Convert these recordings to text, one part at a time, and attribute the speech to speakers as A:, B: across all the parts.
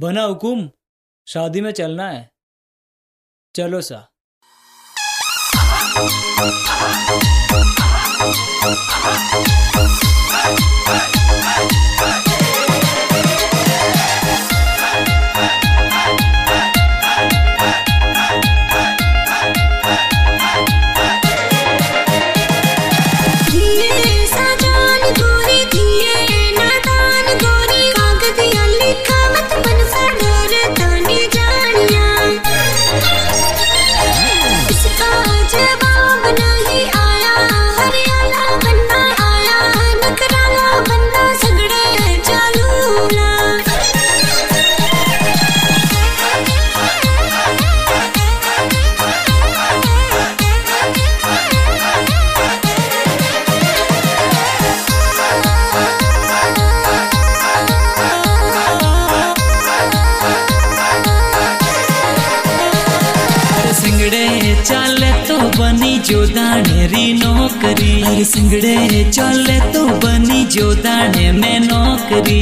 A: बना हुकुम, शादी में चलना है। चलो सा।
B: चले तो बनी जो दानेरी नौकरी, अरे सिंगड़े चले तो बनी जो दाने में नौकरी।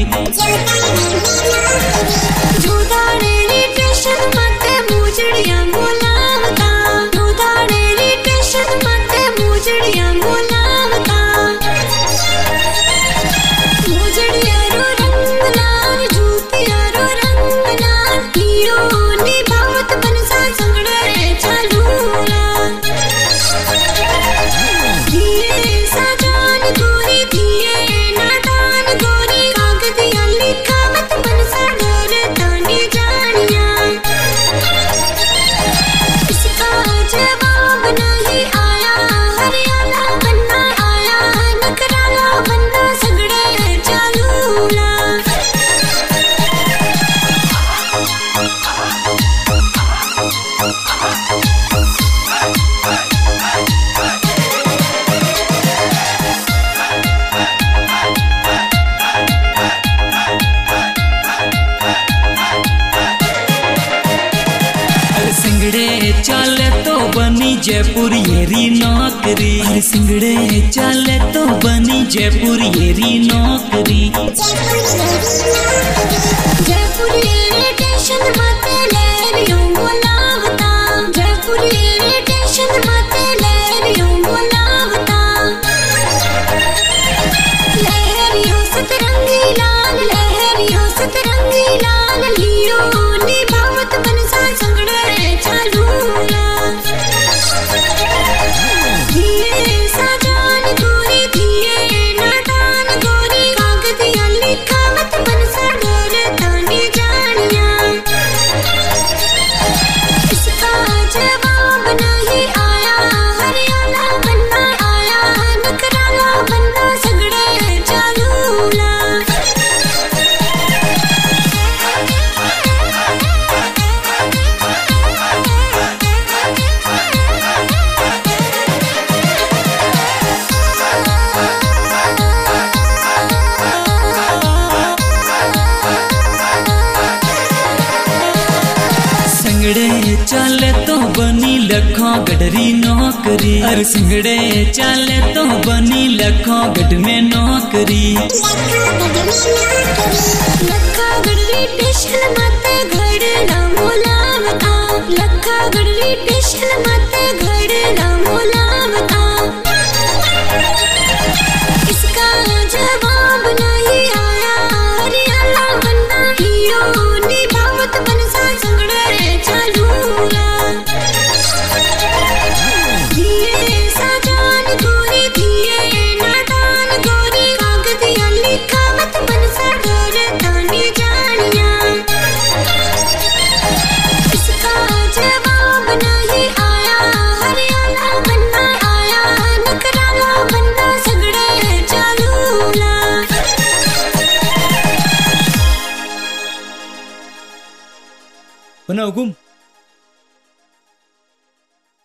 C: जो दानेरी टेंशन मते मुजड़िया बोलावता, जो दानेरी टेंशन मते मुजड़िया बोलावता। मुजड़िया रो रंग लाल, जूतिया रो रंग लाल, हीरो निभावत बनसा संगड़े चालू।
B: सिंगड़े चले तो बनी जयपुर येरी नौकरी, अरे सिंगड़े चले तो बनी जयपुर येरी नौकरी।
C: जयपुर येरी टेंशन मते लहरियों बोलावता, जयपुर येरी टेंशन मते लहरियों बोलावता। लहरियों सतरंगी लाल, लहरियों सतरंगी लाल, हीरो निभावत बनसा संगड़े चालू। धीरे साजान गोरी, धीरे नादान गोरी, कागदिया लिखावत बनसा डर तानी जानिया। इसका जवाब नहीं आया, हरियाणा बनना आया, नकराला बनना संगड़े चालू।
B: सिंगड़े चले तो बनी लखों गडरी नौकरी, अरे सिंगड़े चले तो बनी लखों गढ़ में नौकरी।
C: लखा गडरी टेंशन मते घड़ ना बोलावता, लखा गडरी टेंशन मते घड़ ना बोलावता। इसका जवाब नहीं आया, हरियाणा बनना हीरो निभावत बनसा संगड़े चालू। धीरे साजान गोरी, धीरे नादान गोरी, कागदिया लिखावत बनसा डर तानी जानिया। इसका जवाब नहीं आया, हरियाणा बनना आया, नकराला बनना संगड़े चालू।
A: बना हुकुम।